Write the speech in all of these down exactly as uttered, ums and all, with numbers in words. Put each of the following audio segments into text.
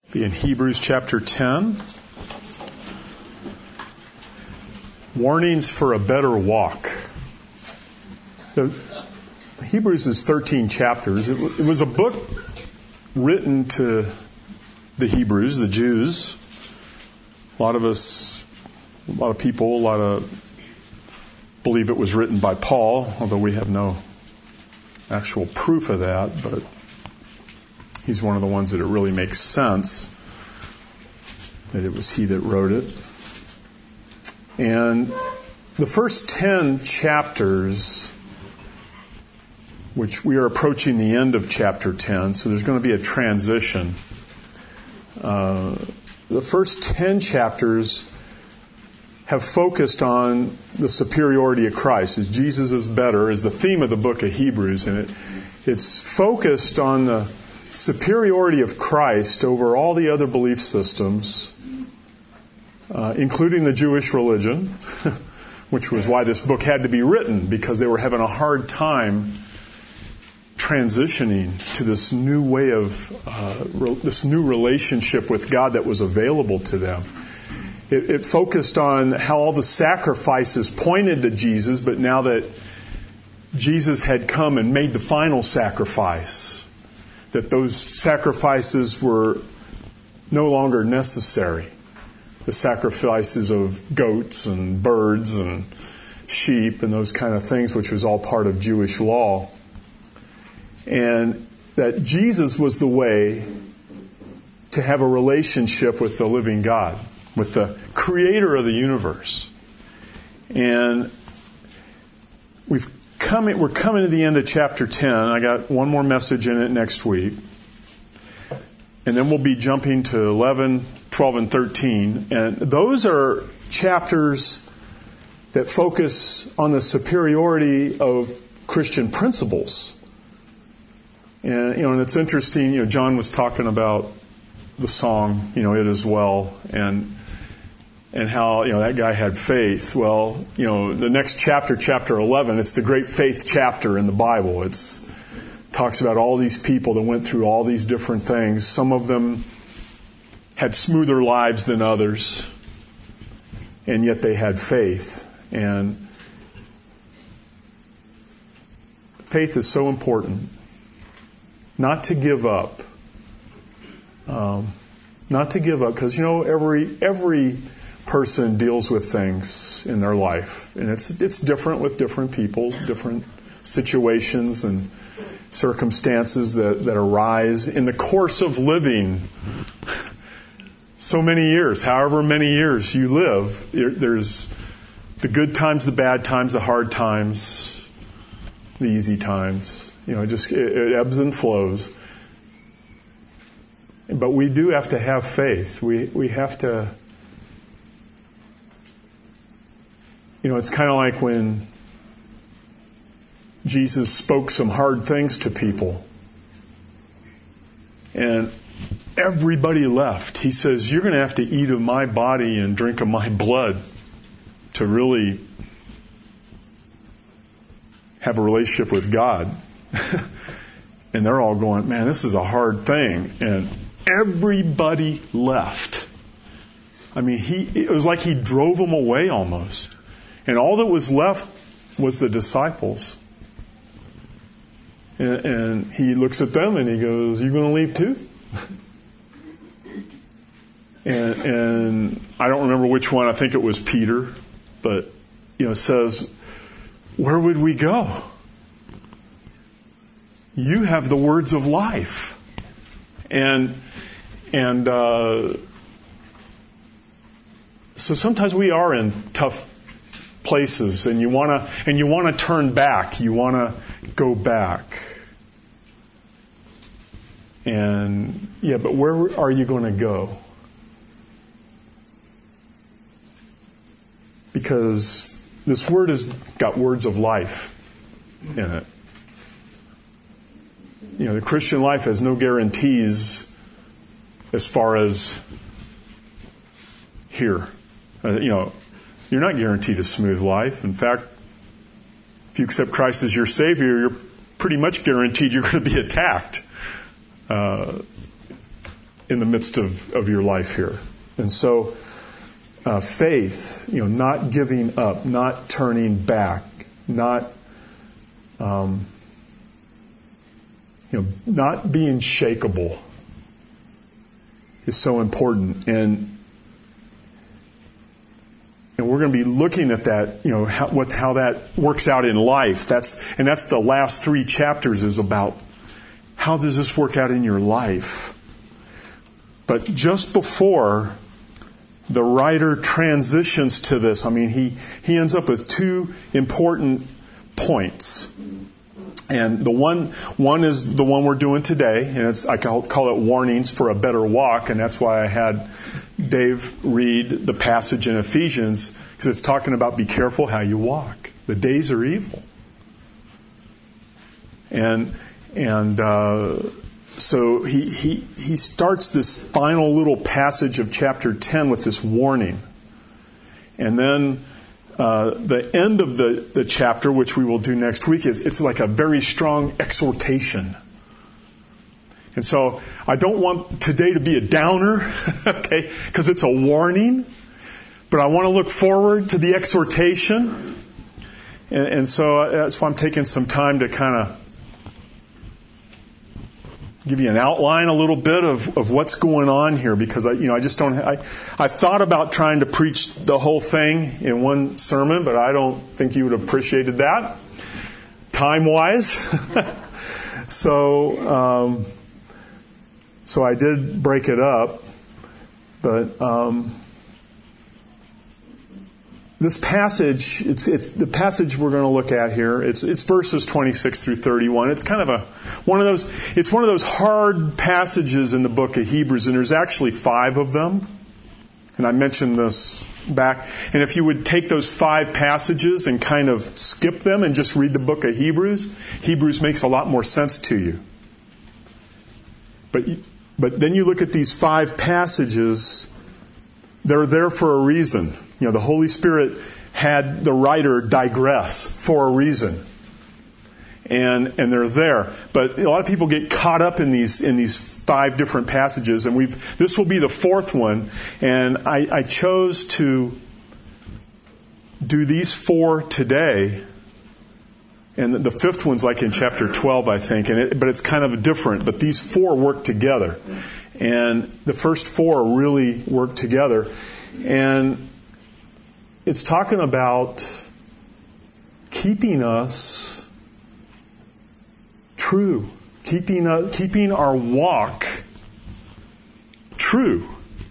Be in Hebrews chapter ten. Warnings for a better walk. The, Hebrews is thirteen chapters. It, it was a book written to the Hebrews, the Jews. A lot of us, a lot of people, a lot of believe it was written by Paul, although we have no actual proof of that, but he's one of the ones that it really makes sense that it was he that wrote it. And the first ten chapters, which we are approaching the end of chapter ten, so there's going to be a transition. Uh, the first ten chapters have focused on the superiority of Christ, as Jesus is better, is the theme of the book of Hebrews, and it, it's focused on the superiority of Christ over all the other belief systems, uh, including the Jewish religion, which was why this book had to be written, because they were having a hard time transitioning to this new way of, uh, re- this new relationship with God that was available to them. It, it focused on how all the sacrifices pointed to Jesus, but now that Jesus had come and made the final sacrifice, that those sacrifices were no longer necessary. The sacrifices of goats and birds and sheep and those kind of things, which was all part of Jewish law. And that Jesus was the way to have a relationship with the living God, with the creator of the universe. And we've Coming, we're coming to the end of chapter ten. I got one more message in it next week. And then we'll be jumping to eleven, twelve, and thirteen. And those are chapters that focus on the superiority of Christian principles. And, you know, and it's interesting, you know, John was talking about the song, you know, It Is Well, and and how, you know, that guy had faith. Well, you know, the next chapter, chapter eleven, it's the great faith chapter in the Bible. It's talks about all these people that went through all these different things. Some of them had smoother lives than others, and yet they had faith. And faith is so important. Not to give up. Um, not to give up, because, you know, every every person deals with things in their life, and it's it's different with different people, different situations and circumstances that, that arise in the course of living so many years, however many years you live. There's the good times, the bad times, the hard times, the easy times. You know, it just it, it ebbs and flows. But we do have to have faith. We we have to. You know, it's kind of like when Jesus spoke some hard things to people. And everybody left. He says, you're going to have to eat of my body and drink of my blood to really have a relationship with God. And they're all going, man, this is a hard thing. And everybody left. I mean, he it was like he drove them away almost. And all that was left was the disciples. And, and he looks at them and he goes, you going to leave too? and, and I don't remember which one. I think it was Peter. But, you know, it says, where would we go? You have the words of life. And, and, uh, so sometimes we are in tough places, and you want to and you want to turn back. You want to go back. And yeah, but where are you going to go? Because this word has got words of life in it. You know, the Christian life has no guarantees as far as here. Uh, you know, you're not guaranteed a smooth life. In fact, if you accept Christ as your Savior, you're pretty much guaranteed you're going to be attacked. Uh, in the midst of, of your life here. And so, uh, faith, you know, not giving up, not turning back, not, um, you know, not being shakeable is so important. And and we're going to be looking at that, you know, how, what how that works out in life. That's and that's the last three chapters is about how does this work out in your life. But just before the writer transitions to this, I mean, he, he ends up with two important points. And the one one is the one we're doing today, and it's I call, call it warnings for a better walk, and that's why I had Dave read the passage in Ephesians, because it's talking about be careful how you walk. The days are evil. And and uh, so he, he he starts this final little passage of chapter ten with this warning. And then uh, the end of the, the chapter, which we will do next week, is it's like a very strong exhortation. And so I don't want today to be a downer, okay, because it's a warning. But I want to look forward to the exhortation. And, and so that's why I'm taking some time to kind of give you an outline a little bit of, of what's going on here, because I, you know, I just don't. I I thought about trying to preach the whole thing in one sermon, but I don't think you would have appreciated that time wise. so um, so I did break it up, but um, this passage, it's it's the passage we're going to look at here. It's it's verses twenty-six through thirty-one. It's kind of a one of those. It's one of those hard passages in the book of Hebrews, and there's actually five of them. And I mentioned this back. And if you would take those five passages and kind of skip them and just read the book of Hebrews, Hebrews makes a lot more sense to you. But but then you look at these five passages. They're there for a reason. You know, the Holy Spirit had the writer digress for a reason. And and they're there. But a lot of people get caught up in these in these five different passages, and we've this will be the fourth one. And I, I chose to do these four today. And the fifth one's like in chapter twelve, I think, and it, but it's kind of different. But these four work together. And the first four really work together. And it's talking about keeping us true, keeping uh, keeping our walk true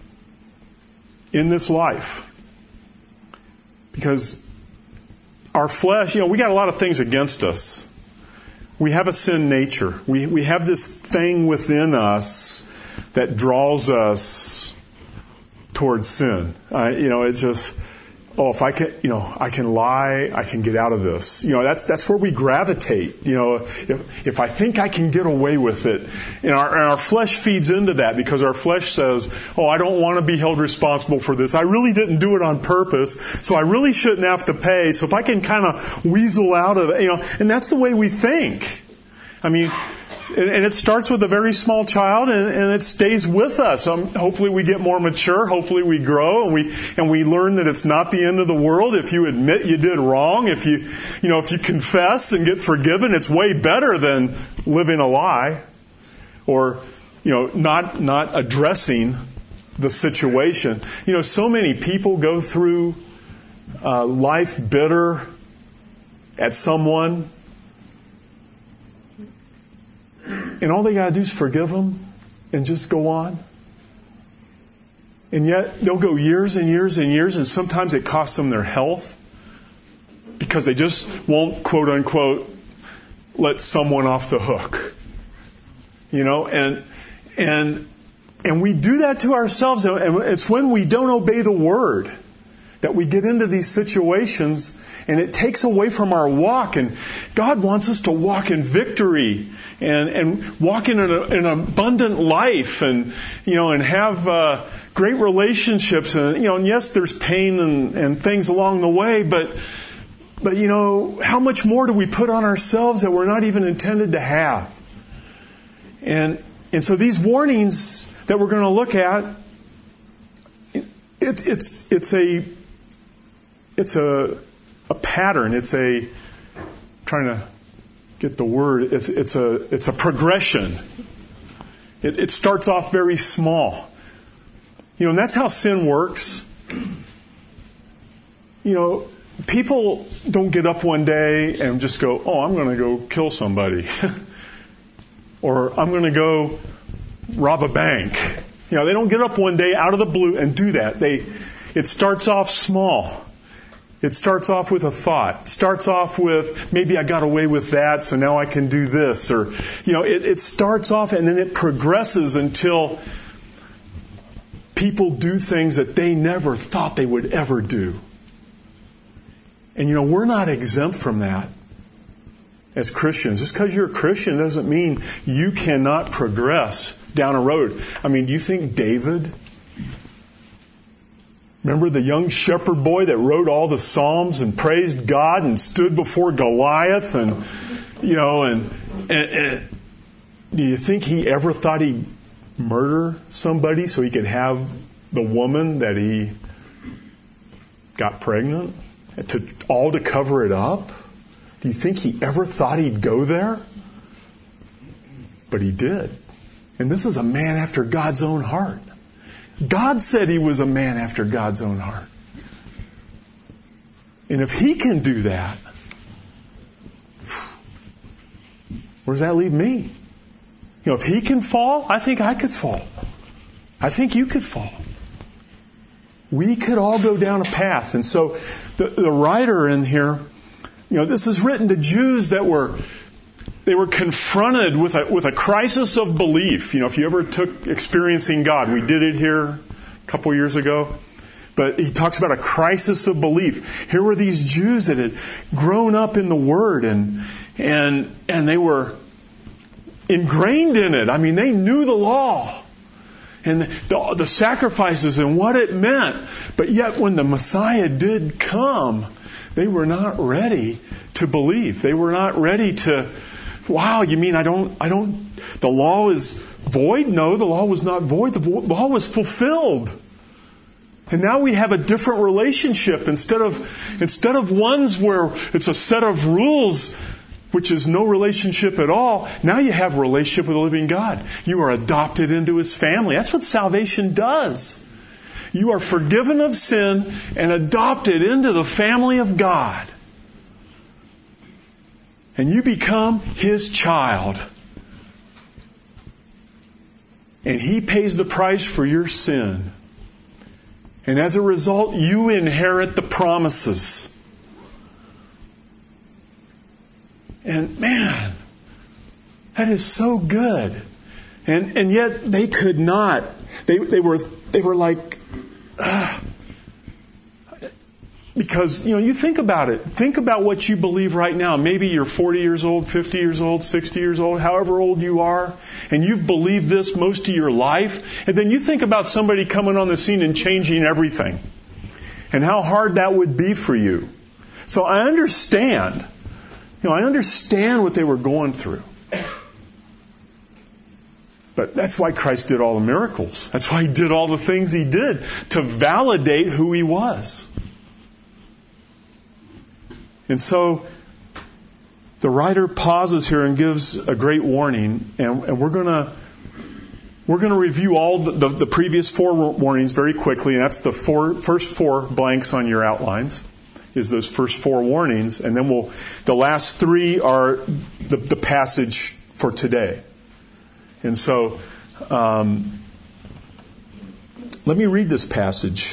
in this life. Because our flesh, you know, we got a lot of things against us. We have a sin nature. We we have this thing within us that draws us towards sin. Uh, you know, it's just, oh, if I can, you know, I can lie, I can get out of this. You know, that's that's where we gravitate. You know, if if I think I can get away with it, and our and our flesh feeds into that, because our flesh says, oh, I don't want to be held responsible for this. I really didn't do it on purpose, so I really shouldn't have to pay. So if I can kind of weasel out of it, you know, and that's the way we think. I mean. And it starts with a very small child, and, and it stays with us. Um, hopefully we get more mature. Hopefully we grow, and we and we learn that it's not the end of the world. If you admit you did wrong, if you you know if you confess and get forgiven, it's way better than living a lie, or you know not not addressing the situation. You know, so many people go through uh, life bitter at someone. And all they got to do is forgive them and just go on. And yet they'll go years and years and years, and sometimes it costs them their health because they just won't, quote unquote, let someone off the hook. You know, and and and we do that to ourselves, and it's when we don't obey the word that we get into these situations, and it takes away from our walk. And God wants us to walk in victory and and walk in an, an abundant life, and you know, and have uh, great relationships. And you know, and yes, there's pain and, and things along the way, but but you know, how much more do we put on ourselves that we're not even intended to have? And And so these warnings that we're going to look at, it, it's it's a it's a a pattern. It's a I'm trying to get the word. It's it's a it's a progression. It, it starts off very small. You know, and that's how sin works. You know, people don't get up one day and just go, "Oh, I'm going to go kill somebody," or "I'm going to go rob a bank." You know, they don't get up one day out of the blue and do that. They, it starts off small. It starts off with a thought. It starts off with, maybe I got away with that, so now I can do this. Or, you know, it, it starts off and then it progresses until people do things that they never thought they would ever do. And, you know, we're not exempt from that as Christians. Just because you're a Christian doesn't mean you cannot progress down a road. I mean, do you think David, remember the young shepherd boy that wrote all the Psalms and praised God and stood before Goliath and, you know, and, and, and do you think he ever thought he'd murder somebody so he could have the woman that he got pregnant? To, all to cover it up? Do you think he ever thought he'd go there? But he did. And this is a man after God's own heart. God said he was a man after God's own heart. And if he can do that, where does that leave me? You know, if he can fall, I think I could fall. I think you could fall. We could all go down a path. And so the, the writer in here, you know, this is written to Jews that were, they were confronted with a, with a crisis of belief. You know, if you ever took Experiencing God, we did it here a couple years ago. But he talks about a crisis of belief. Here were these Jews that had grown up in the Word and, and, and they were ingrained in it. I mean, they knew the law. And the, the sacrifices and what it meant. But yet when the Messiah did come, they were not ready to believe. They were not ready to, wow, you mean I don't, I don't, the law is void? No, the law was not void. The law was fulfilled. And now we have a different relationship. Instead of, instead of ones where it's a set of rules, which is no relationship at all, now you have a relationship with the living God. You are adopted into His family. That's what salvation does. You are forgiven of sin and adopted into the family of God. And you become His child. And He pays the price for your sin. And as a result, you inherit the promises. And man, that is so good. And and yet they could not. They they were they were like, uh, because you know you think about it. Think about what you believe right now. Maybe you're forty years old, fifty years old, sixty years old, however old you are, and you've believed this most of your life. And then you think about somebody coming on the scene and changing everything, and how hard that would be for you. So I understand. You know, I understand what they were going through. But that's why Christ did all the miracles. That's why He did all the things He did, to validate who He was. And so the writer pauses here and gives a great warning, and, and we're going to we're going to review all the, the, the previous four warnings very quickly, and that's the four, first four blanks on your outlines. Is those first four warnings, and then we'll, the last three are the, the passage for today. And so, um, let me read this passage,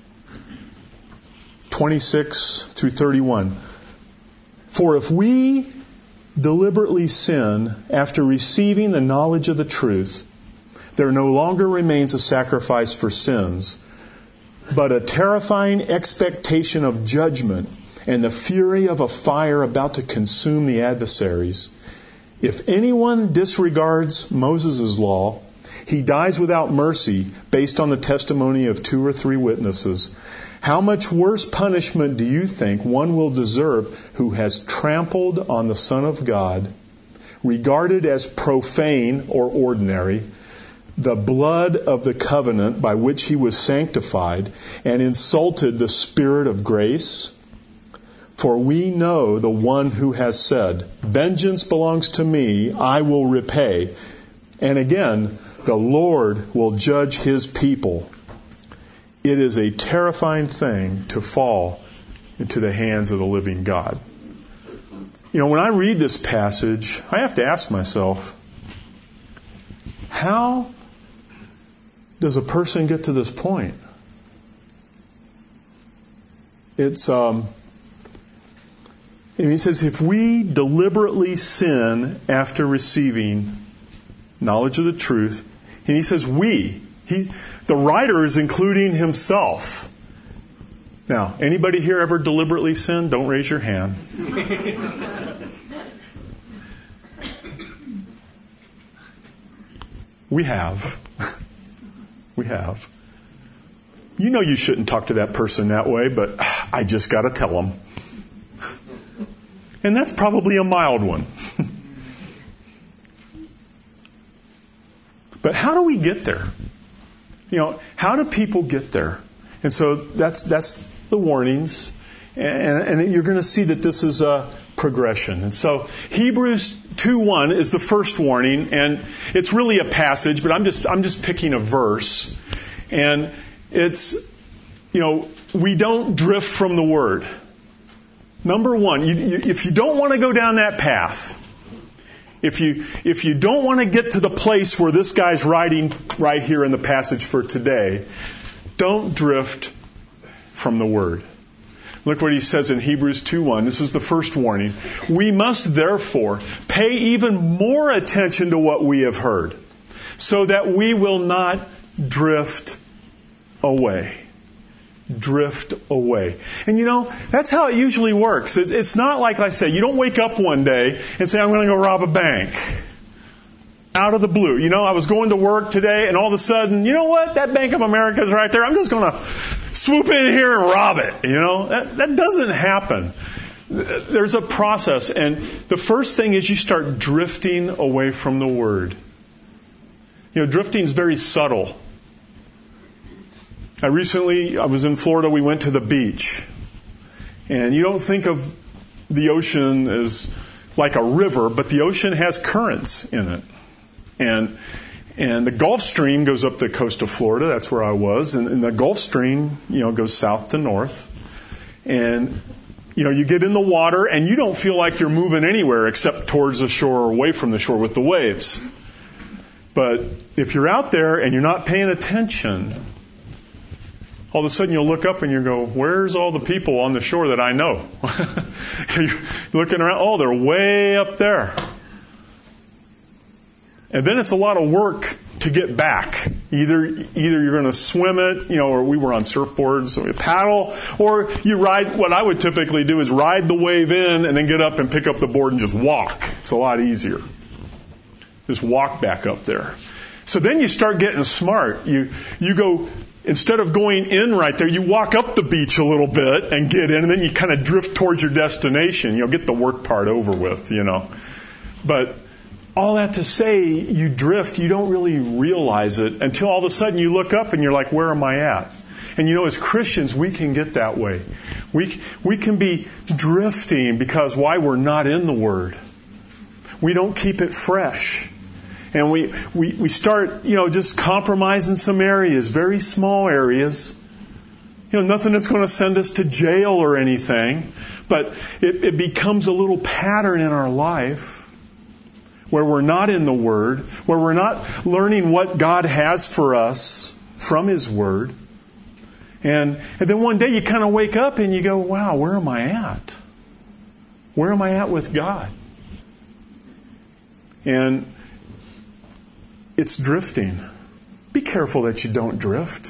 twenty-six through thirty-one. For if we deliberately sin after receiving the knowledge of the truth, there no longer remains a sacrifice for sins, but a terrifying expectation of judgment and the fury of a fire about to consume the adversaries. If anyone disregards Moses' law, he dies without mercy based on the testimony of two or three witnesses. How much worse punishment do you think one will deserve who has trampled on the Son of God, regarded as profane or ordinary the blood of the covenant by which he was sanctified, and insulted the Spirit of grace? For we know the one who has said, vengeance belongs to me, I will repay. And again, the Lord will judge his people. It is a terrifying thing to fall into the hands of the living God. You know, when I read this passage, I have to ask myself, how does a person get to this point? It's, um, and he says, if we deliberately sin after receiving knowledge of the truth, and he says we, he, the writer is including himself. Now, anybody here ever deliberately sinned? Don't raise your hand. We have. We have. You know you shouldn't talk to that person that way, but I just got to tell them. And that's probably a mild one. But how do we get there? You know, how do people get there? And so that's that's the warnings. And, and you're going to see that this is a progression. And so Hebrews two one is the first warning, and it's really a passage, but I'm just I'm just picking a verse. And it's, you know, we don't drift from the Word. Number one, you, you, if you don't want to go down that path, if you if you don't want to get to the place where this guy's writing right here in the passage for today, don't drift from the Word. Look what he says in Hebrews two one. This is the first warning. We must therefore pay even more attention to what we have heard, so that we will not drift away. Drift away. And you know, that's how it usually works. It's not like I say, you don't wake up one day and say, I'm going to go rob a bank. Out of the blue. You know, I was going to work today and all of a sudden, you know what? That Bank of America is right there. I'm just going to swoop in here and rob it. You know, that, that doesn't happen. There's a process. And the first thing is you start drifting away from the Word. You know, drifting is very subtle. I recently, I was in Florida, we went to the beach. And you don't think of the ocean as like a river, but the ocean has currents in it. And and the Gulf Stream goes up the coast of Florida, that's where I was, and, and the Gulf Stream, you know, goes south to north. And, you know, you get in the water and you don't feel like you're moving anywhere except towards the shore or away from the shore with the waves. But if you're out there and you're not paying attention, all of a sudden you'll look up and you go, where's all the people on the shore that I know? You're looking around, oh, they're way up there. And then it's a lot of work to get back. Either either you're going to swim it, you know, or we were on surfboards, so we paddle, or you ride, what I would typically do is ride the wave in and then get up and pick up the board and just walk. It's a lot easier. Just walk back up there. So then you start getting smart. You you go, instead of going in right there, you walk up the beach a little bit and get in, and then you kind of drift towards your destination. You know, get the work part over with, you know. But all that to say, you drift, you don't really realize it until all of a sudden you look up and you're like, where am I at? And you know, as Christians, we can get that way. We we can be drifting because why? We're not in the Word. We don't keep it fresh. And we, we, we start, you know, just compromising some areas, very small areas. You know, nothing that's going to send us to jail or anything. But it, it becomes a little pattern in our life where we're not in the Word, where we're not learning what God has for us from His Word. And, and then one day you kind of wake up and you go, wow, where am I at? Where am I at with God? And it's drifting. Be careful that you don't drift.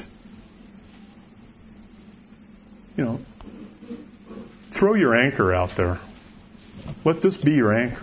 You know, throw your anchor out there. Let this be your anchor.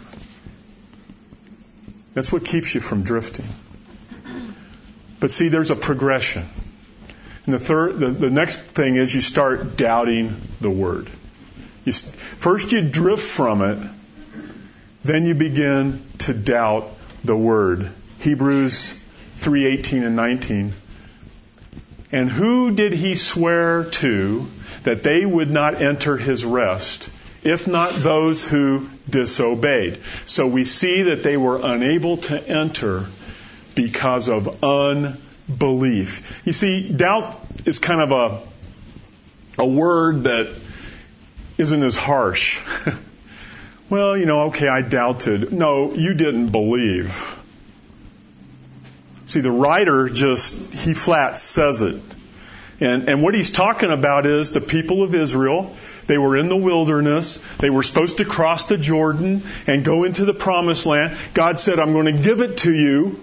That's what keeps you from drifting. But see, there's a progression. And the third, the, the next thing is you start doubting the Word. You, first you drift from it, then you begin to doubt the Word. Hebrews three eighteen and nineteen. And who did he swear to that they would not enter his rest, if not those who disobeyed? So we see that they were unable to enter because of unbelief. You see, doubt is kind of a, a word that isn't as harsh. Well, you know, okay, I doubted. No, you didn't believe. See, the writer just, he flat says it. And, and what he's talking about is the people of Israel, they were in the wilderness. They were supposed to cross the Jordan and go into the promised land. God said, I'm going to give it to you.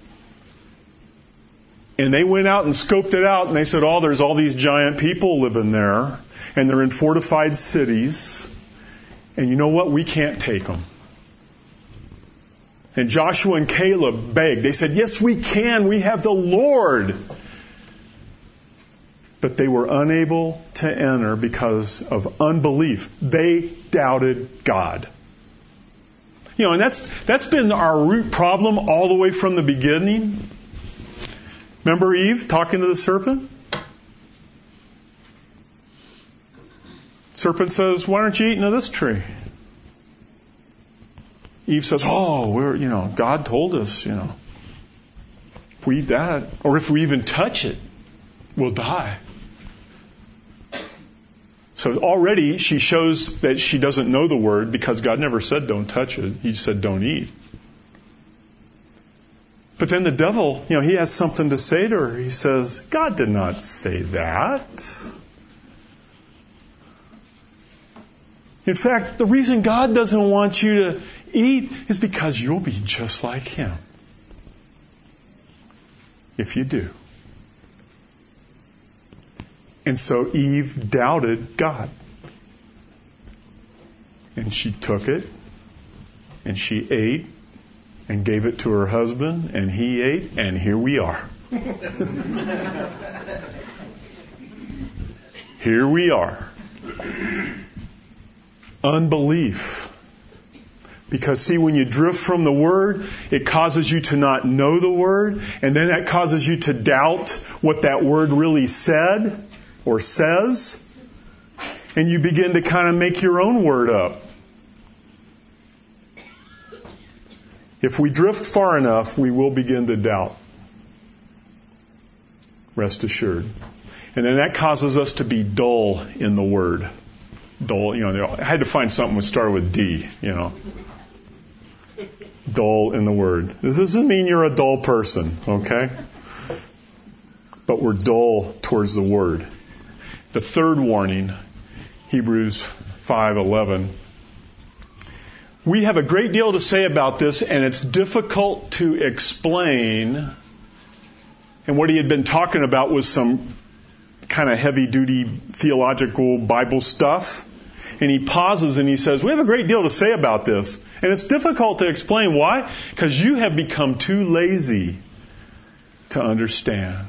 And they went out and scoped it out and they said, oh, there's all these giant people living there. And they're in fortified cities. And you know what? We can't take them. And Joshua and Caleb begged. They said, yes, we can. We have the Lord. But they were unable to enter because of unbelief. They doubted God. You know, and that's that's been our root problem all the way from the beginning. Remember Eve talking to the serpent? Serpent says, why aren't you eating of this tree? Eve says, oh, we're, you know, God told us, you know, if we eat that, or if we even touch it, we'll die. So already she shows that she doesn't know the word because God never said don't touch it. He said don't eat. But then the devil, you know, he has something to say to her. He says, God did not say that. In fact, the reason God doesn't want you to eat is because you'll be just like Him. If you do. And so Eve doubted God. And she took it, and she ate, and gave it to her husband, and he ate, and here we are. Here we are. Unbelief. Because see, when you drift from the Word, it causes you to not know the Word, and then that causes you to doubt what that Word really said or says, and you begin to kind of make your own Word up. If we drift far enough, we will begin to doubt. Rest assured. And then that causes us to be dull in the Word. Dull, you know, I had to find something that started with D, you know. Dull in the Word. This doesn't mean you're a dull person, okay? But we're dull towards the Word. The third warning, Hebrews five eleven. We have a great deal to say about this, and it's difficult to explain. And what he had been talking about was some kind of heavy-duty theological Bible stuff. And he pauses and he says, we have a great deal to say about this. And it's difficult to explain. Why? Because you have become too lazy to understand.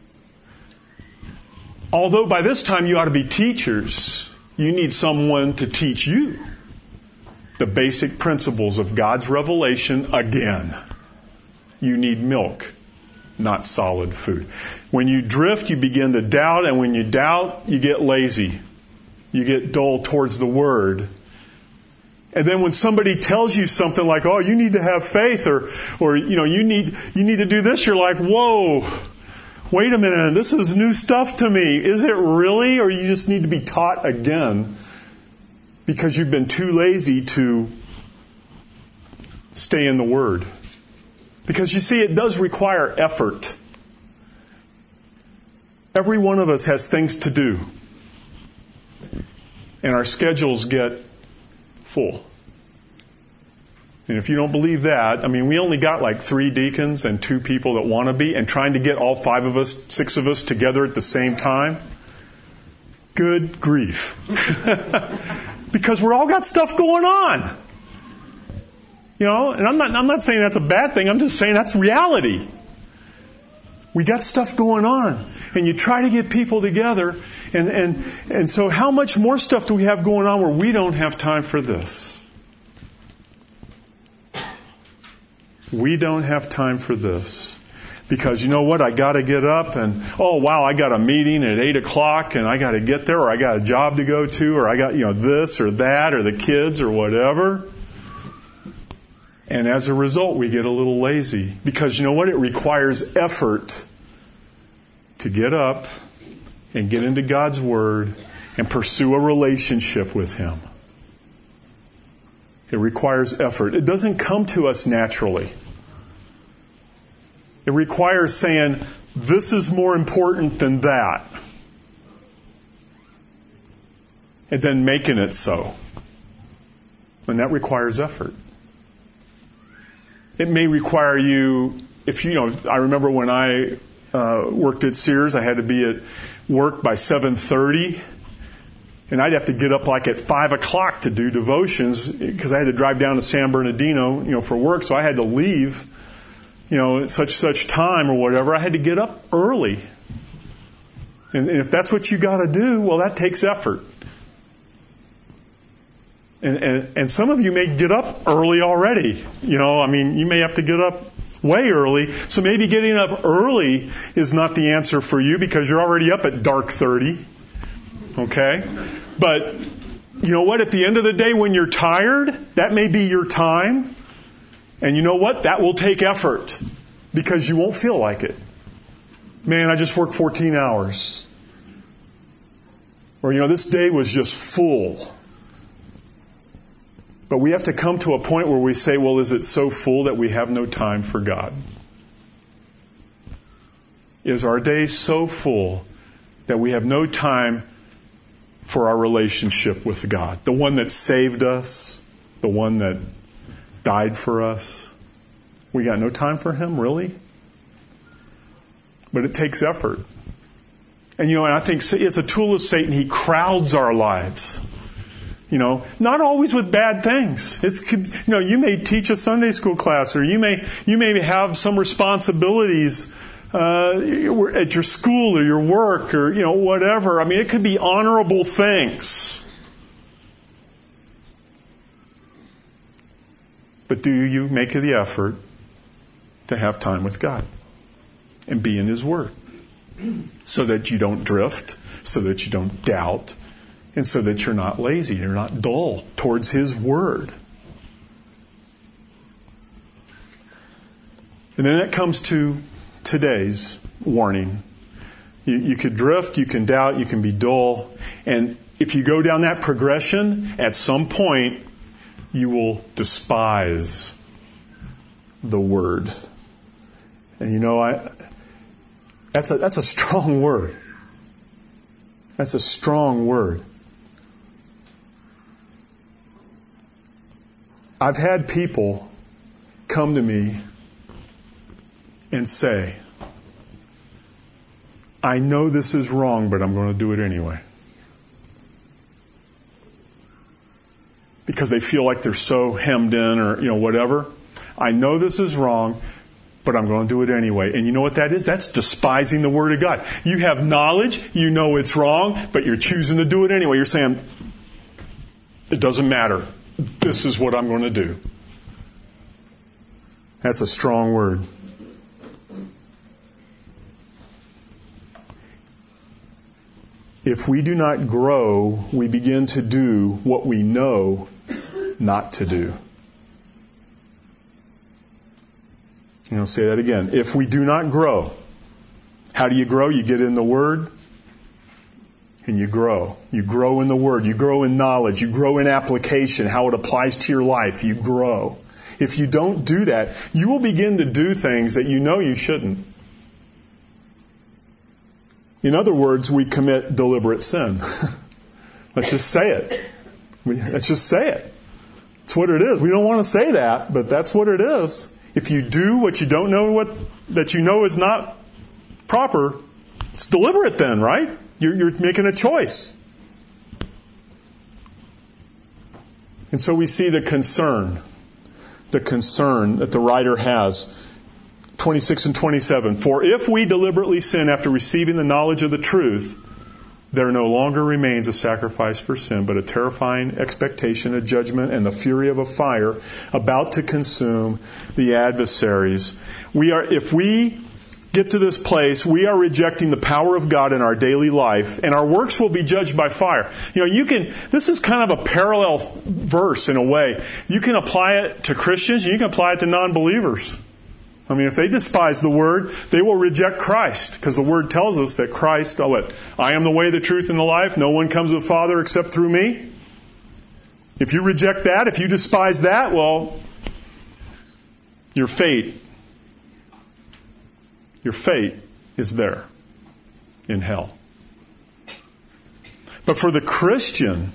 Although by this time you ought to be teachers, you need someone to teach you the basic principles of God's revelation again. You need milk, not solid food. When you drift, you begin to doubt, and when you doubt, you get lazy. You get dull towards the Word. And then when somebody tells you something like, oh, you need to have faith, or, or you know, you need, you need to do this, you're like, whoa, wait a minute, this is new stuff to me. Is it really? Or you just need to be taught again because you've been too lazy to stay in the Word. Because you see, it does require effort. Every one of us has things to do. And our schedules get full. And if you don't believe that, I mean, we only got like three deacons and two people that want to be, and trying to get all five of us, six of us together at the same time. Good grief. Because we're all got stuff going on. You know, and I'm not, I'm not saying that's a bad thing. I'm just saying that's reality. We got stuff going on. And you try to get people together. And, and, and so how much more stuff do we have going on where we don't have time for this? we don't have time for this. Because you know what? I got to get up and, oh, wow, I got a meeting at eight o'clock and I got to get there, or I got a job to go to, or I got, you know, this or that, or the kids or whatever. And as a result, we get a little lazy. Because you know what? It requires effort to get up and get into God's Word and pursue a relationship with Him. It requires effort. It doesn't come to us naturally. It requires saying, this is more important than that. And then making it so. And that requires effort. It may require you, if you know, I remember when I uh, worked at Sears, I had to be at work by seven thirty. And I'd have to get up like at five o'clock to do devotions because I had to drive down to San Bernardino, you know, for work. So I had to leave, you know, at such such time or whatever. I had to get up early. And, and if that's what you got to do, well, that takes effort. And, and and some of you may get up early already. You know, I mean, you may have to get up way early. So maybe getting up early is not the answer for you because you're already up at dark thirty. Okay? But you know what? At the end of the day, when you're tired, that may be your time. And you know what? That will take effort because you won't feel like it. Man, I just worked fourteen hours. Or, you know, this day was just full. But we have to come to a point where we say, well, is it so full that we have no time for God? Is our day so full that we have no time for our relationship with God? The one that saved us, the one that died for us. We got no time for Him, really? But it takes effort. And you know, and I think it's a tool of Satan. He crowds our lives. You know, not always with bad things. It's, you know, you may teach a Sunday school class, or you may you may have some responsibilities uh, at your school or your work, or you know, whatever. I mean, it could be honorable things. But do you make the effort to have time with God and be in His Word, so that you don't drift, so that you don't doubt, and so that you're not lazy, you're not dull towards His Word. And then that comes to today's warning. You, you could drift, you can doubt, you can be dull. And if you go down that progression, at some point, you will despise the Word. And you know, I that's a that's a strong word. That's a strong word. I've had people come to me and say, I know this is wrong, but I'm going to do it anyway. Because they feel like they're so hemmed in or, you know, whatever. I know this is wrong, but I'm going to do it anyway. And you know what that is? That's despising the Word of God. You have knowledge, you know it's wrong, but you're choosing to do it anyway. You're saying, it doesn't matter. This is what I'm going to do. That's a strong word. If we do not grow, we begin to do what we know not to do. And I'll say that again. If we do not grow, how do you grow? You get in the Word and you grow. You grow in the Word. You grow in knowledge. You grow in application, how it applies to your life. You grow. If you don't do that, you will begin to do things that you know you shouldn't. In other words, we commit deliberate sin. Let's just say it. Let's just say it. It's what it is. We don't want to say that, but that's what it is. If you do what you don't know what that you know is not proper, it's deliberate then, right? You're, you're making a choice. And so we see the concern, the concern that the writer has. twenty-six and twenty-seven. For if we deliberately sin after receiving the knowledge of the truth, there no longer remains a sacrifice for sin, but a terrifying expectation, a judgment, and the fury of a fire about to consume the adversaries. We are, if we get to this place, we are rejecting the power of God in our daily life, and our works will be judged by fire. You know, you can, this is kind of a parallel verse in a way. You can apply it to Christians, and you can apply it to non-believers. I mean, if they despise the Word, they will reject Christ, because the Word tells us that Christ, oh, what, I am the way, the truth, and the life. No one comes to the Father except through me. If you reject that, if you despise that, well, your fate, your fate is there in hell. But for the Christian,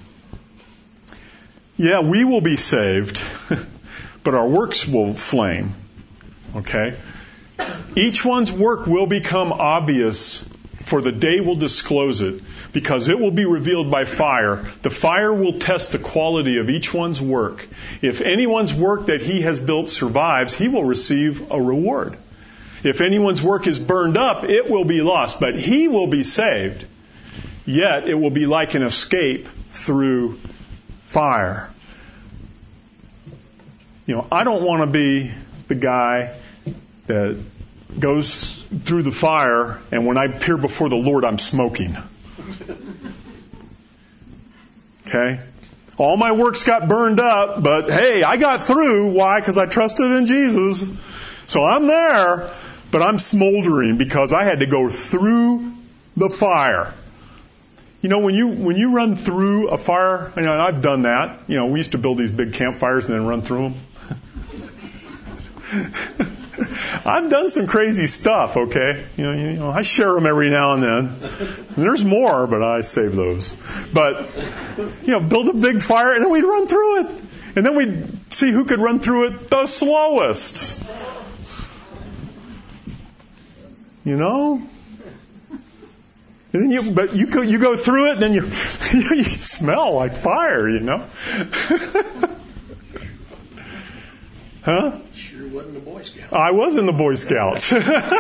yeah, we will be saved, but our works will flame. Okay? Each one's work will become obvious, for the day will disclose it, because it will be revealed by fire. The fire will test the quality of each one's work. If anyone's work that he has built survives, he will receive a reward. If anyone's work is burned up, it will be lost, but he will be saved. Yet it will be like an escape through fire. You know, I don't want to be the guy that goes through the fire and when I appear before the Lord, I'm smoking. Okay? All my works got burned up, but hey, I got through. Why? Because I trusted in Jesus. So I'm there, but I'm smoldering because I had to go through the fire. You know, when you when you run through a fire, you know, I've done that. You know, we used to build these big campfires and then run through them. I've done some crazy stuff, okay? You know, you know, I share them every now and then. And there's more, but I save those. But, you know, build a big fire and then we'd run through it. And then we'd see who could run through it the slowest. You know? And then you, but you go, you go through it, and then you, you smell like fire, you know? Huh? Sure wasn't a Boy Scout. I was in the Boy Scouts.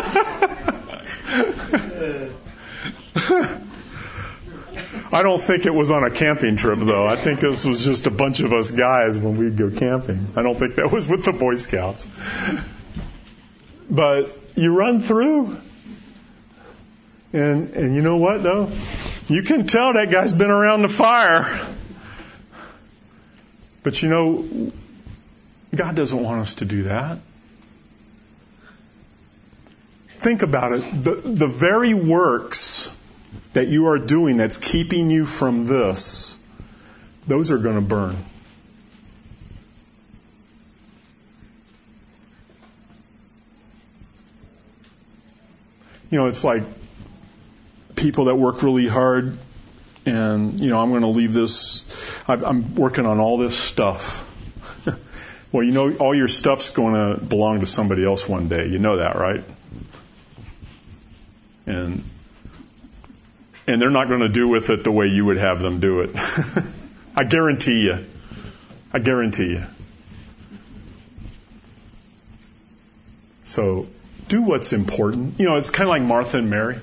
I don't think it was on a camping trip, though. I think this was just a bunch of us guys when we'd go camping. I don't think that was with the Boy Scouts. But you run through, and and you know what, though? You can tell that guy's been around the fire. But you know, God doesn't want us to do that. Think about it. The, the very works that you are doing that's keeping you from this, those are going to burn. You know, it's like people that work really hard and, you know, I'm going to leave this, I'm working on all this stuff. Well, you know, all your stuff's going to belong to somebody else one day. You know that, right? And and they're not going to do with it the way you would have them do it. I guarantee you. I guarantee you. So do what's important. You know, it's kind of like Martha and Mary.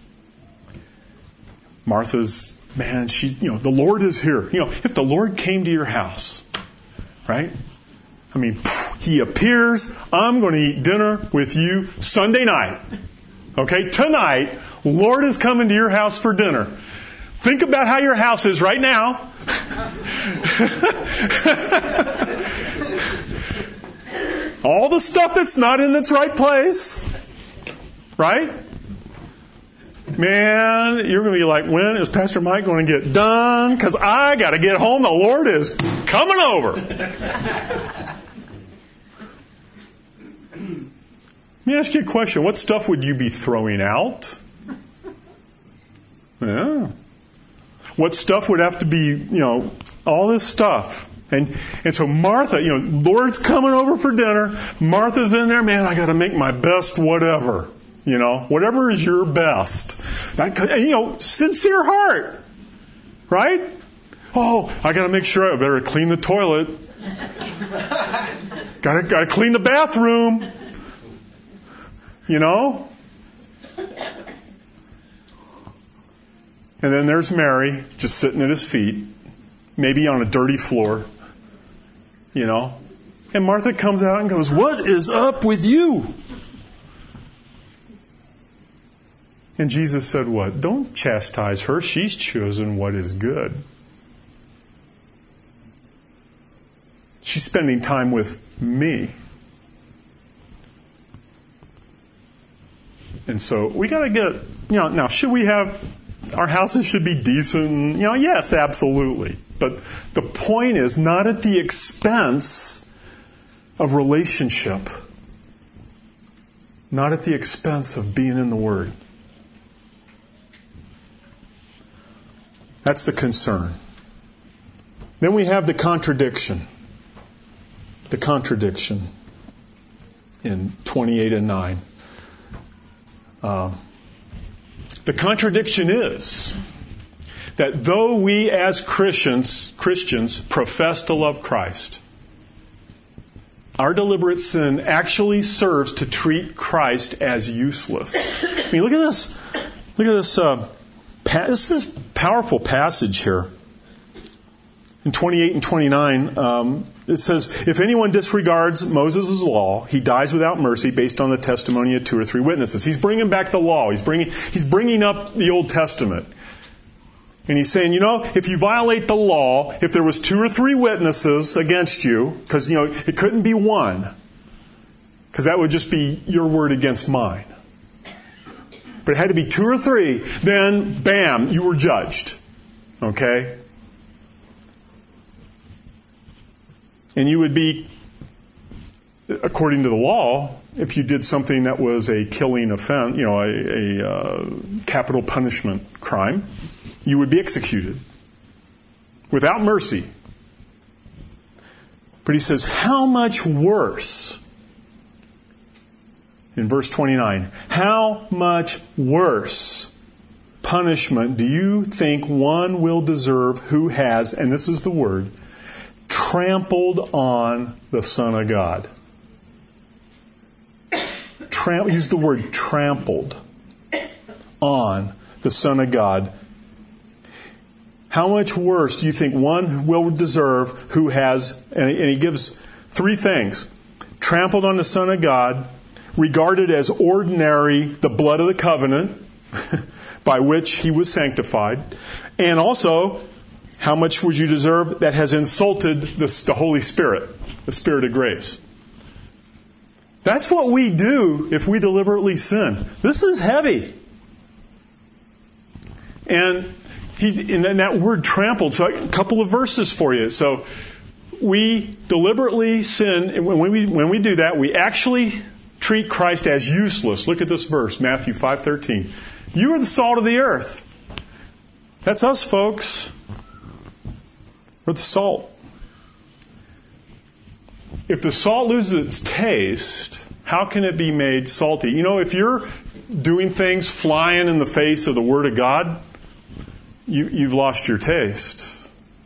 Martha's, man, she, you know, the Lord is here. You know, if the Lord came to your house, right? I mean, He appears, I'm going to eat dinner with you Sunday night. Okay, tonight, Lord is coming to your house for dinner. Think about how your house is right now. All the stuff that's not in its right place. Right? Man, you're going to be like, when is Pastor Mike going to get done? Because I got to get home. The Lord is coming over. Let me ask you a question. What stuff would you be throwing out? Yeah. What stuff would have to be, you know, all this stuff. And and so Martha, you know, Lord's coming over for dinner. Martha's in there, man, I got to make my best whatever. You know, whatever is your best. That, you know, sincere heart. Right? Oh, I got to make sure I better clean the toilet. Got to got to clean the bathroom. You know? And then there's Mary just sitting at his feet, maybe on a dirty floor, you know. And Martha comes out and goes, "What is up with you?" And Jesus said what? "Don't chastise her. She's chosen what is good." She's spending time with me. And so we got to get, you know, now should we have, our houses should be decent? You know, yes, absolutely. But the point is not at the expense of relationship. Not at the expense of being in the Word. That's the concern. Then we have the contradiction. The contradiction in twenty-eight and nine. Uh, the contradiction is that though we as Christians, Christians profess to love Christ, our deliberate sin actually serves to treat Christ as useless. I mean, look at this. Look at this. Uh, pa- this is a powerful passage here. In twenty-eight and twenty-nine, um, it says, "If anyone disregards Moses' law, he dies without mercy based on the testimony of two or three witnesses." He's bringing back the law. He's bringing, he's bringing up the Old Testament. And he's saying, you know, if you violate the law, if there was two or three witnesses against you, because, you know, it couldn't be one, because that would just be your word against mine. But it had to be two or three, then, bam, you were judged. Okay? And you would be, according to the law, if you did something that was a killing offense, you know, a, a uh, capital punishment crime, you would be executed without mercy. But he says, how much worse, in verse twenty-nine, how much worse punishment do you think one will deserve who has, and this is the word, trampled on the Son of God? Tram- use the word trampled on the Son of God. How much worse do you think one will deserve who has, and he gives three things. Trampled on the Son of God, regarded as ordinary the blood of the covenant by which he was sanctified, and also, how much would you deserve that has insulted the, the Holy Spirit, the Spirit of grace? That's what we do if we deliberately sin. This is heavy. And he's, and that word trampled, so a couple of verses for you. So we deliberately sin, and when we, when we do that, we actually treat Christ as useless. Look at this verse, Matthew five thirteen. You are the salt of the earth. That's us, folks. We're the salt. If the salt loses its taste, how can it be made salty? You know, if you're doing things flying in the face of the Word of God, you, you've lost your taste.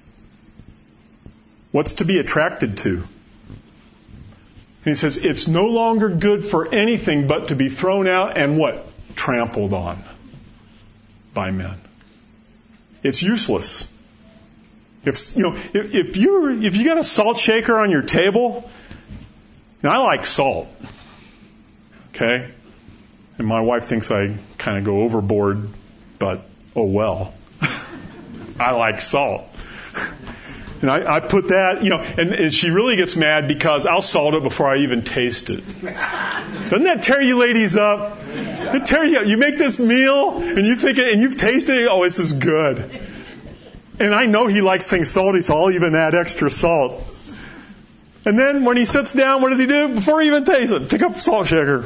What's to be attracted to? And he says, it's no longer good for anything but to be thrown out and what? Trampled on by men. It's useless. If you know, if, if you if you got a salt shaker on your table, and I like salt, okay, and my wife thinks I kind of go overboard, but oh well, I like salt, and I, I put that, you know, and, and she really gets mad because I'll salt it before I even taste it. Doesn't that tear you ladies up? It tear you up. You make this meal and you think it, and you've tasted it. Oh, this is good. And I know he likes things salty, so I'll even add extra salt. And then when he sits down, what does he do? Before he even tastes it, pick up a salt shaker.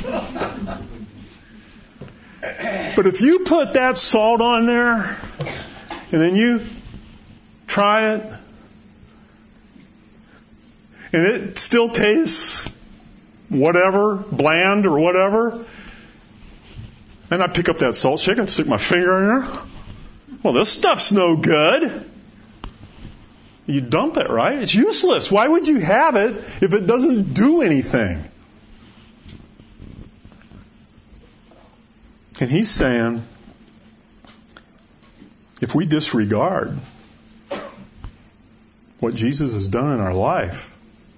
But if you put that salt on there, and then you try it, and it still tastes whatever, bland or whatever, and I pick up that salt shaker and stick my finger in there, well, this stuff's no good. You dump it, right? It's useless. Why would you have it if it doesn't do anything? And he's saying, if we disregard what Jesus has done in our life,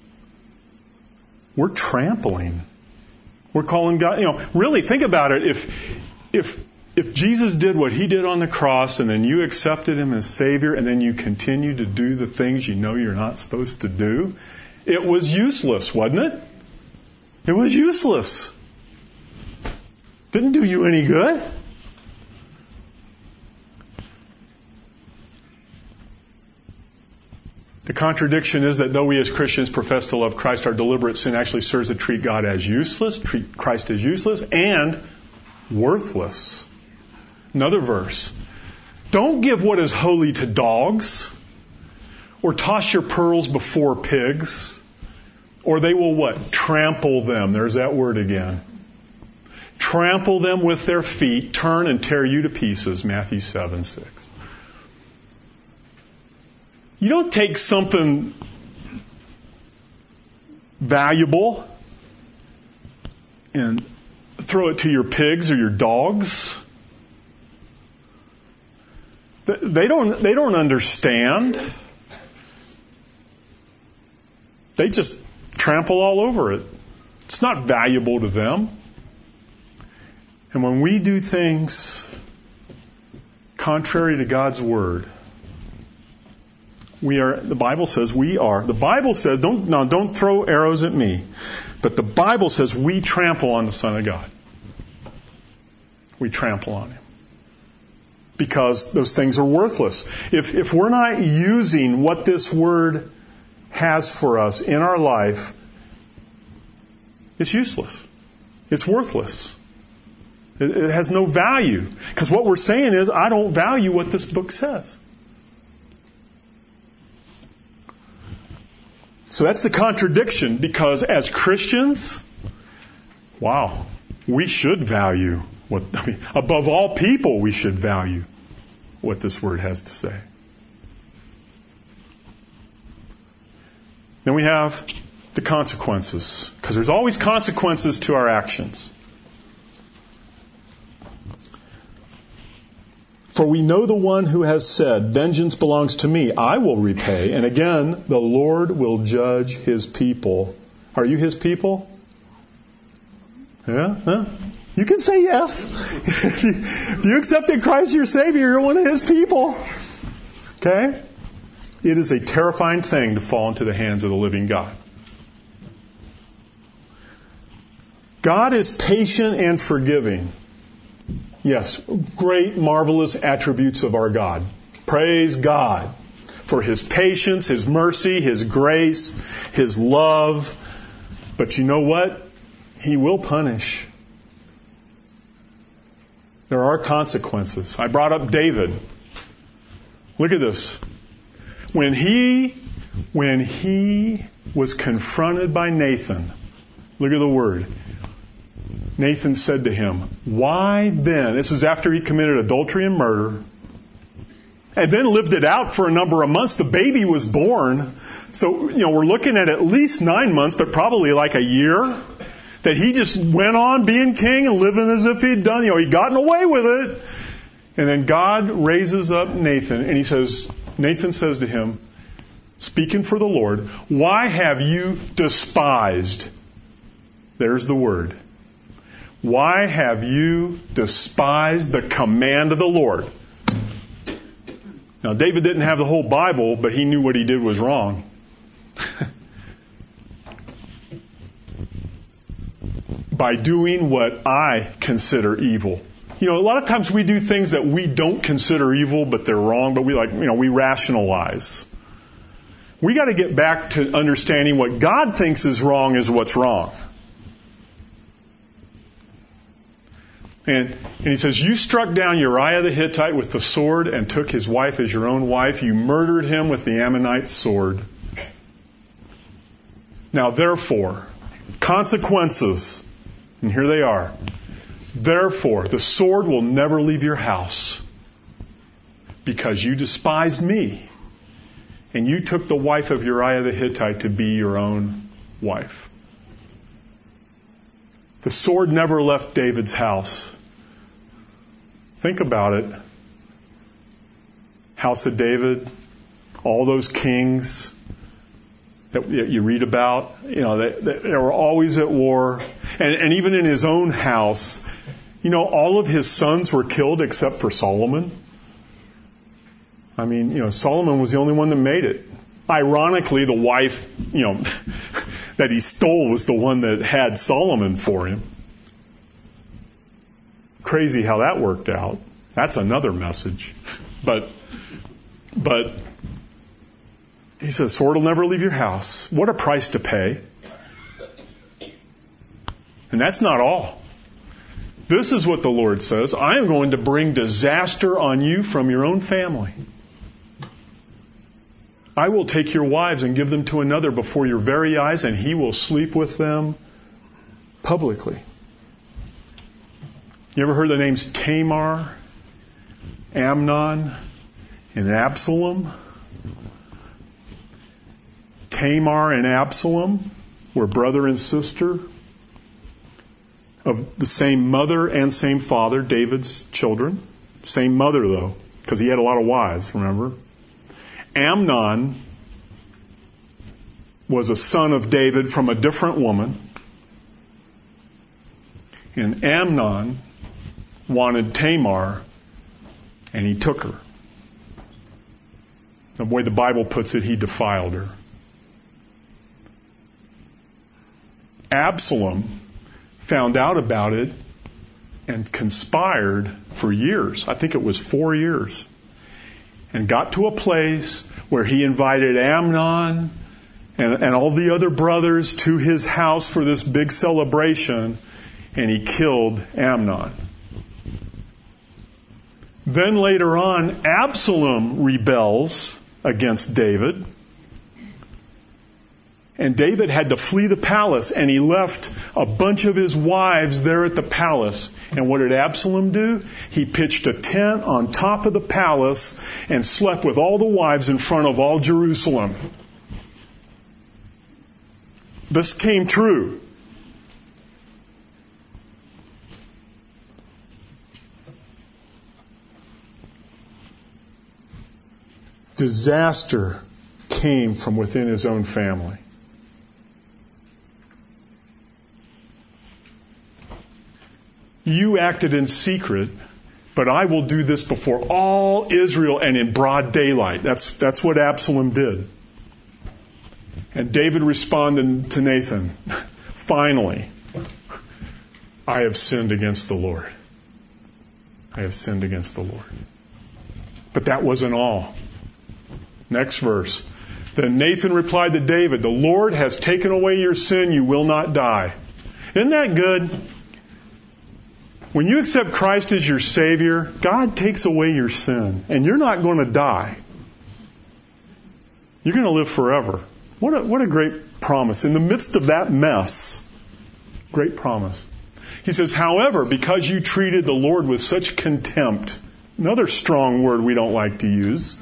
we're trampling. We're calling God, you know, really think about it. If, if, if Jesus did what He did on the cross and then you accepted Him as Savior and then you continue to do the things you know you're not supposed to do, it was useless, wasn't it? It was useless. Didn't do you any good. The contradiction is that though we as Christians profess to love Christ, our deliberate sin actually serves to treat God as useless, treat Christ as useless, and worthless. Another verse. Don't give what is holy to dogs, or toss your pearls before pigs, or they will what? Trample them. There's that word again. Trample them with their feet, turn and tear you to pieces, Matthew seven six. You don't take something valuable and throw it to your pigs or your dogs. They don't, they don't understand. They just trample all over it. It's not valuable to them. And when we do things contrary to God's Word, we are, the Bible says we are, the Bible says, don't, now don't throw arrows at me, but the Bible says we trample on the Son of God. We trample on Him. Because those things are worthless. If, if we're not using what this Word has for us in our life, it's useless. It's worthless. It, it has no value. Because what we're saying is, I don't value what this book says. So that's the contradiction, because as Christians, wow, we should value what, I mean, above all people, we should value what this Word has to say. Then we have the consequences, because there's always consequences to our actions. For we know the one who has said, vengeance belongs to me, I will repay. And again, the Lord will judge His people. Are you His people? Yeah? Huh? You can say yes. If you, if you accepted Christ your Savior, you're one of His people. Okay? It is a terrifying thing to fall into the hands of the living God. God is patient and forgiving. Yes, great, marvelous attributes of our God. Praise God for His patience, His mercy, His grace, His love. But you know what? He will punish. There are consequences. I brought up David. Look at this. When he, when he was confronted by Nathan, look at the word. Nathan said to him, why then? This is after he committed adultery and murder. And then lived it out for a number of months. The baby was born. So, you know, we're looking at at least nine months, but probably like a year. That he just went on being king and living as if he'd done, you know, he'd gotten away with it. And then God raises up Nathan and he says, Nathan says to him, speaking for the Lord, why have you despised? There's the word. Why have you despised the command of the Lord? Now, David didn't have the whole Bible, but he knew what he did was wrong. By doing what I consider evil. You know, a lot of times we do things that we don't consider evil, but they're wrong, but we like, you know, we rationalize. We got to get back to understanding what God thinks is wrong is what's wrong. And, and he says, you struck down Uriah the Hittite with the sword and took his wife as your own wife. You murdered him with the Ammonite sword. Now, therefore, consequences, and here they are. Therefore, the sword will never leave your house because you despised me and you took the wife of Uriah the Hittite to be your own wife. The sword never left David's house. Think about it. House of David, all those kings that you read about, you know, they, they were always at war. And, and even in his own house, you know, all of his sons were killed except for Solomon. I mean, you know, Solomon was the only one that made it. Ironically, the wife, you know, that he stole was the one that had Solomon for him. Crazy how that worked out. That's another message. But, but, he says, sword will never leave your house. What a price to pay. And that's not all. This is what the Lord says. I am going to bring disaster on you from your own family. I will take your wives and give them to another before your very eyes, and he will sleep with them publicly. You ever heard the names Tamar, Amnon, and Absalom? Tamar and Absalom were brother and sister of the same mother and same father, David's children. Same mother, though, because he had a lot of wives, remember? Amnon was a son of David from a different woman. And Amnon wanted Tamar, and he took her. The way the Bible puts it, he defiled her. Absalom found out about it and conspired for years. I think it was four years. And got to a place where he invited Amnon and, and all the other brothers to his house for this big celebration, and he killed Amnon. Then later on, Absalom rebels against David. And David had to flee the palace, and he left a bunch of his wives there at the palace. And what did Absalom do? He pitched a tent on top of the palace and slept with all the wives in front of all Jerusalem. This came true. Disaster came from within his own family. You acted in secret, but I will do this before all Israel and in broad daylight. That's, that's what Absalom did. And David responded to Nathan, finally, I have sinned against the Lord. I have sinned against the Lord. But that wasn't all. Next verse. Then Nathan replied to David, the Lord has taken away your sin, you will not die. Isn't that good? When you accept Christ as your Savior, God takes away your sin, and you're not going to die. You're going to live forever. What a, what a great promise. In the midst of that mess, great promise. He says, however, because you treated the Lord with such contempt, another strong word we don't like to use,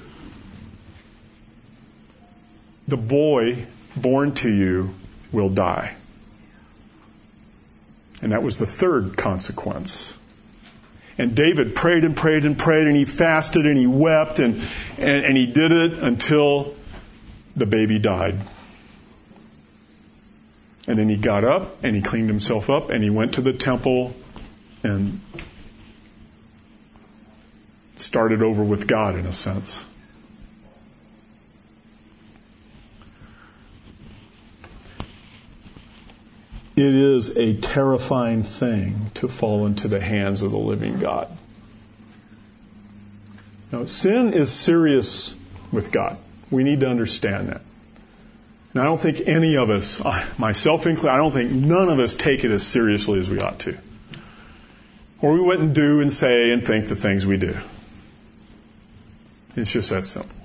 the boy born to you will die. And that was the third consequence. And David prayed and prayed and prayed, and he fasted and he wept, and, and, and he did it until the baby died. And then he got up and he cleaned himself up and he went to the temple and started over with God in a sense. It is a terrifying thing to fall into the hands of the living God. Now, sin is serious with God. We need to understand that. And I don't think any of us, myself included, I don't think none of us take it as seriously as we ought to. Or we wouldn't do and say and think the things we do. It's just that simple.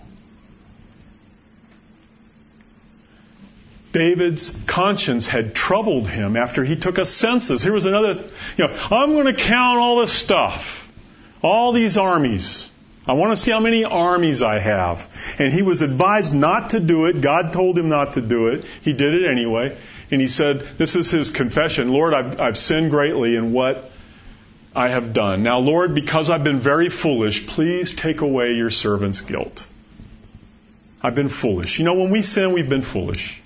David's conscience had troubled him after he took a census. Here was another, you know, I'm going to count all this stuff, all these armies. I want to see how many armies I have. And he was advised not to do it. God told him not to do it. He did it anyway. And he said, this is his confession, Lord, I've, I've sinned greatly in what I have done. Now, Lord, because I've been very foolish, please take away your servant's guilt. I've been foolish. You know, when we sin, we've been foolish.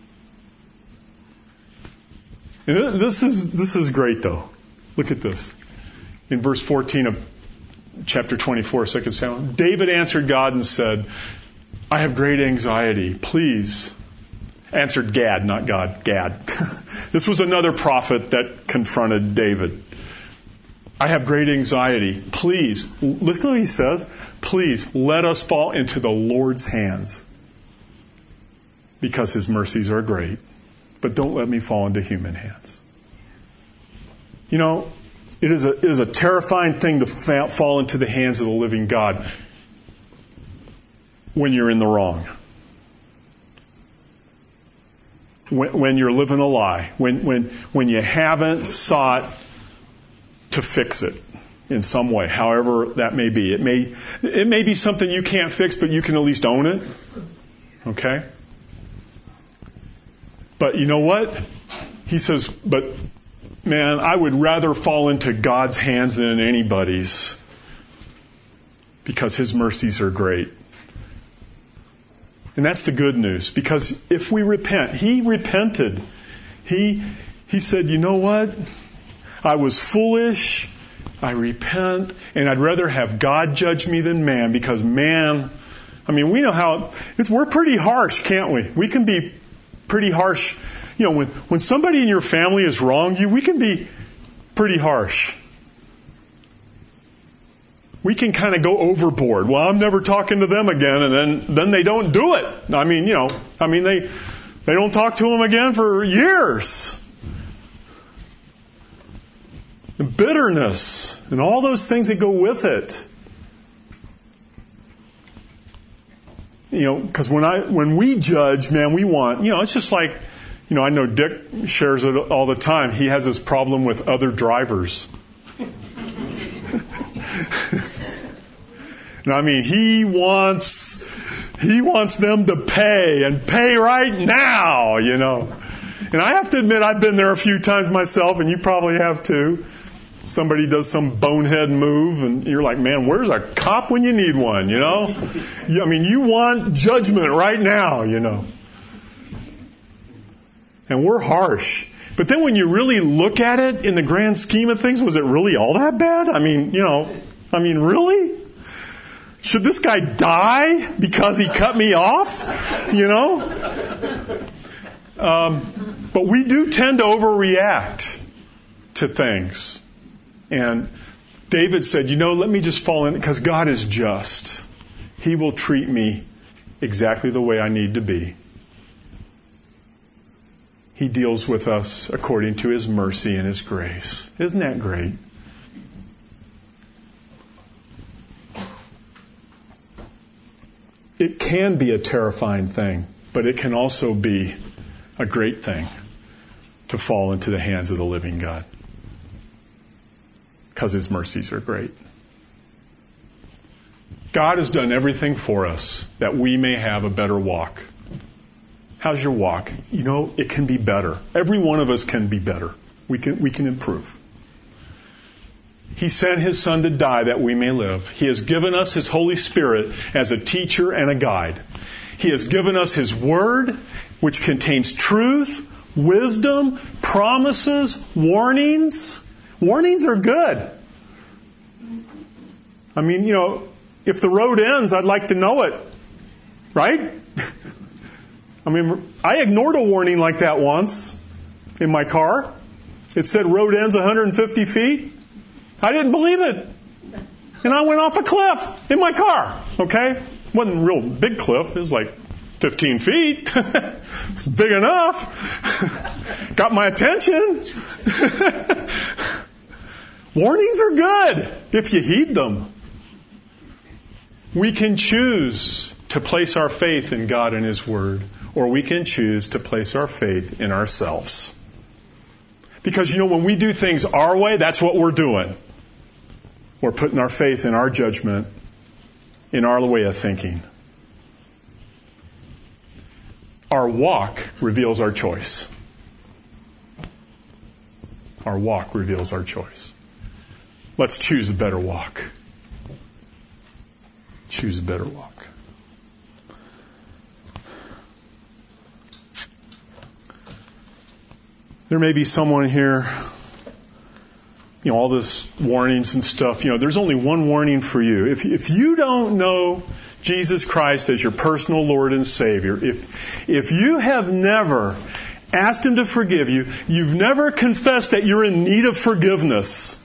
And this is, this is great, though. Look at this. In verse fourteen of chapter twenty-four, Second Samuel, David answered God and said, I have great anxiety. Please. Answered Gad, not God. Gad. This was another prophet that confronted David. I have great anxiety. Please, look at what he says. Please, let us fall into the Lord's hands, because his mercies are great. But don't let me fall into human hands. You know, it is a, it is a terrifying thing to fa- fall into the hands of the living God when you're in the wrong. When, when you're living a lie. When, when, when you haven't sought to fix it in some way, however that may be. It may, it may be something you can't fix, but you can at least own it. Okay? But you know what? He says, but man, I would rather fall into God's hands than anybody's, because his mercies are great. And that's the good news, because if we repent, he repented. He, he said, you know what? I was foolish. I repent, and I'd rather have God judge me than man, because man, I mean, we know how, it's, we're pretty harsh, can't we? We can be pretty harsh. You know, when, when somebody in your family has wronged you, we can be pretty harsh. We can kind of go overboard. Well, I'm never talking to them again, and then, then they don't do it. I mean, you know, I mean, they, they don't talk to them again for years. And bitterness and all those things that go with it. You know, because when I when we judge, man, we want, you know, it's just like, you know, I know Dick shares it all the time. He has this problem with other drivers. And I mean, he wants he wants them to pay and pay right now, you know. And I have to admit, I've been there a few times myself, and you probably have too. Somebody does some bonehead move, and you're like, man, where's a cop when you need one, you know? I mean, you want judgment right now, you know. And we're harsh. But then when you really look at it in the grand scheme of things, was it really all that bad? I mean, you know, I mean, really? Should this guy die because he cut me off? You know? Um, but we do tend to overreact to things. And David said, you know, let me just fall in, because God is just. He will treat me exactly the way I need to be. He deals with us according to his mercy and his grace. Isn't that great? It can be a terrifying thing, but it can also be a great thing to fall into the hands of the living God, because his mercies are great. God has done everything for us that we may have a better walk. How's your walk? You know, it can be better. Every one of us can be better. We can, we can improve. He sent his Son to die that we may live. He has given us his Holy Spirit as a teacher and a guide. He has given us his Word, which contains truth, wisdom, promises, warnings. Warnings are good. I mean, you know, if the road ends, I'd like to know it. Right? I mean, I ignored a warning like that once in my car. It said road ends one hundred fifty feet. I didn't believe it. And I went off a cliff in my car. Okay? It wasn't a real big cliff. It was like fifteen feet. It's big enough. Got my attention. Warnings are good if you heed them. We can choose to place our faith in God and his Word, or we can choose to place our faith in ourselves. Because, you know, when we do things our way, that's what we're doing. We're putting our faith in our judgment, in our way of thinking. Our walk reveals our choice. Our walk reveals our choice. Let's choose a better walk. Choose a better walk. There may be someone here, you know, all this warnings and stuff. You know, there's only one warning for you. If, if you don't know Jesus Christ as your personal Lord and Savior, if, if you have never asked Him to forgive you, you've never confessed that you're in need of forgiveness.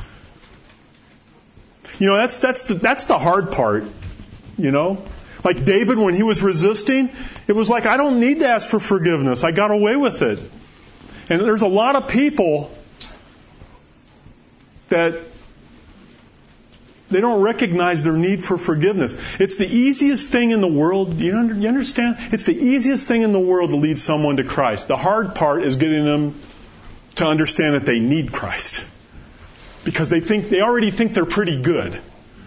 You know, that's, that's the, that's the hard part, you know. Like David, when he was resisting, it was like, I don't need to ask for forgiveness. I got away with it. And there's a lot of people that they don't recognize their need for forgiveness. It's the easiest thing in the world. You understand? It's the easiest thing in the world to lead someone to Christ. The hard part is getting them to understand that they need Christ. Because they think they already think they're pretty good.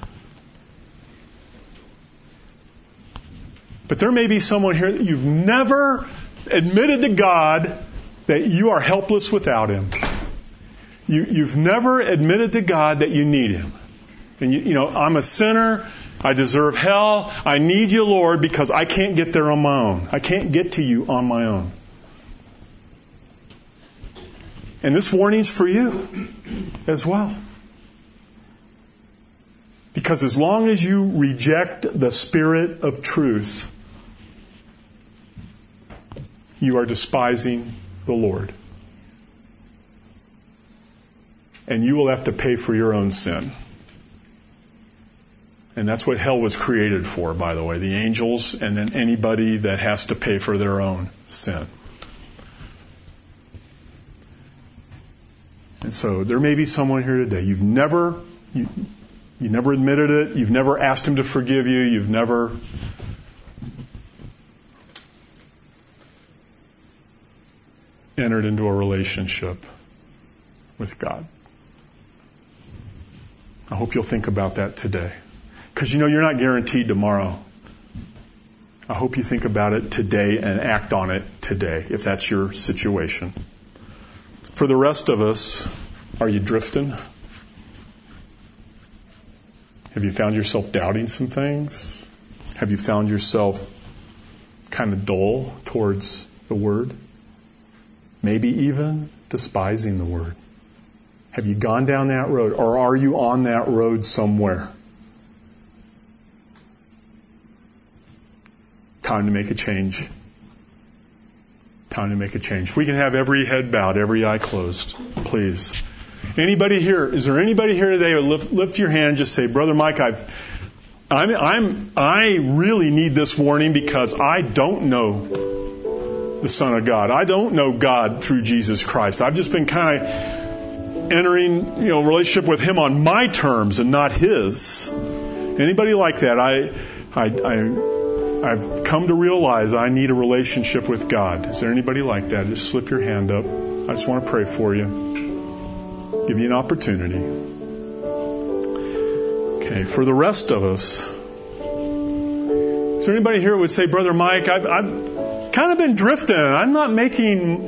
But there may be someone here that you've never admitted to God that you are helpless without Him. You, you've never admitted to God that you need Him. And you, you know, I'm a sinner. I deserve hell. I need you, Lord, because I can't get there on my own. I can't get to you on my own. And this warning's for you as well. Because as long as you reject the Spirit of truth, you are despising the Lord. And you will have to pay for your own sin. And that's what hell was created for, by the way. The angels and then anybody that has to pay for their own sin. And so there may be someone here today. You've never, you, you never admitted it. You've never asked Him to forgive you. You've never entered into a relationship with God. I hope you'll think about that today. Because you know you're not guaranteed tomorrow. I hope you think about it today and act on it today, if that's your situation. For the rest of us, are you drifting? Have you found yourself doubting some things? Have you found yourself kind of dull towards the Word? Maybe even despising the Word. Have you gone down that road, or are you on that road somewhere? Time to make a change. Time to make a change. If we can have every head bowed, every eye closed, please. Anybody here? Is there anybody here today? Or lift, lift your hand and just say, Brother Mike, I've, I'm, I'm, I really need this warning because I don't know the Son of God. I don't know God through Jesus Christ. I've just been kind of entering, you know, relationship with Him on my terms and not His. Anybody like that? I, I, I. I've come to realize I need a relationship with God. Is there anybody like that? Just slip your hand up. I just want to pray for you. Give you an opportunity. Okay, for the rest of us, is there anybody here who would say, Brother Mike, I've, I've kind of been drifting. I'm not making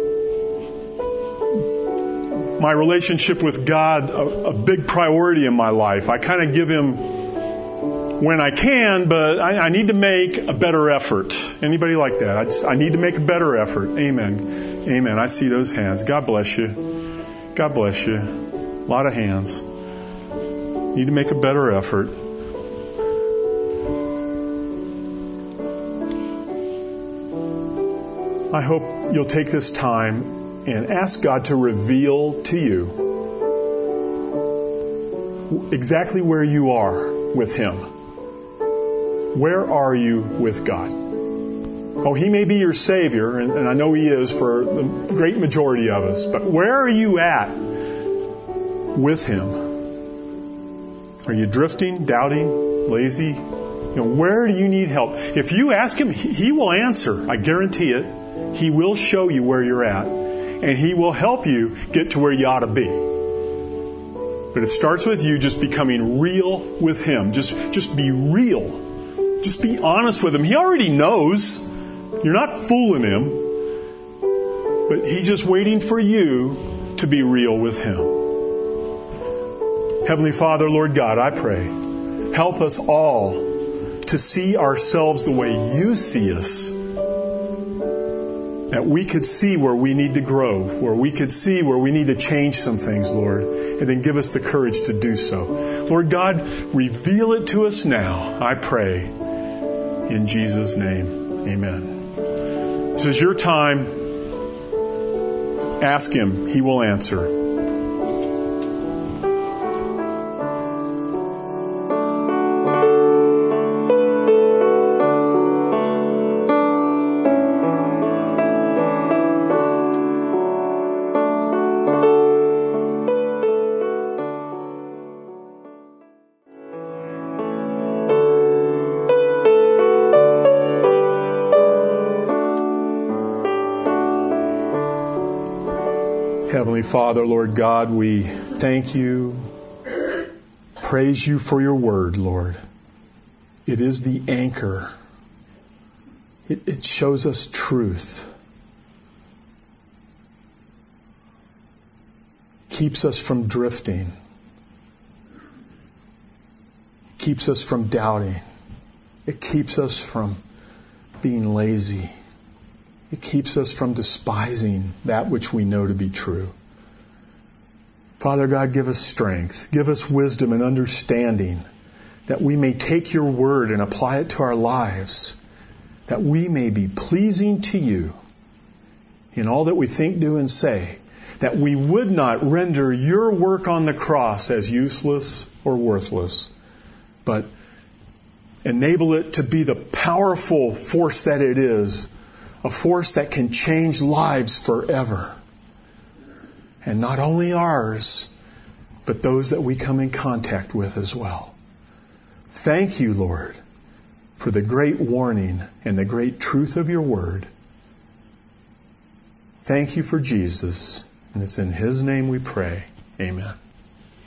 my relationship with God a, a big priority in my life. I kind of give Him when I can, but I, I need to make a better effort. Anybody like that? I just, I need to make a better effort. Amen. Amen. I see those hands. God bless you. God bless you. A lot of hands. Need to make a better effort. I hope you'll take this time and ask God to reveal to you exactly where you are with Him. Where are you with God? Oh, He may be your Savior, and, and I know He is for the great majority of us, but where are you at with Him? Are you drifting, doubting, lazy? You know, where do you need help? If you ask Him, He will answer. I guarantee it. He will show you where you're at, and He will help you get to where you ought to be. But it starts with you just becoming real with Him. Just, just be real. Just be honest with Him. He already knows. You're not fooling Him. But He's just waiting for you to be real with Him. Heavenly Father, Lord God, I pray, help us all to see ourselves the way you see us. That we could see where we need to grow, where we could see where we need to change some things, Lord, and then give us the courage to do so. Lord God, reveal it to us now, I pray, in Jesus' name. Amen. This is your time. Ask Him. He will answer. Heavenly Father, Lord God, we thank you, praise you for your word, Lord. It is the anchor. It, it shows us truth. Keeps us from drifting. Keeps us from doubting. It keeps us from being lazy. It keeps us from despising that which we know to be true. Father God, give us strength. Give us wisdom and understanding that we may take your word and apply it to our lives, that we may be pleasing to you in all that we think, do, and say, that we would not render your work on the cross as useless or worthless, but enable it to be the powerful force that it is, a force that can change lives forever. And not only ours, but those that we come in contact with as well. Thank you, Lord, for the great warning and the great truth of your word. Thank you for Jesus, and it's in His name we pray. Amen.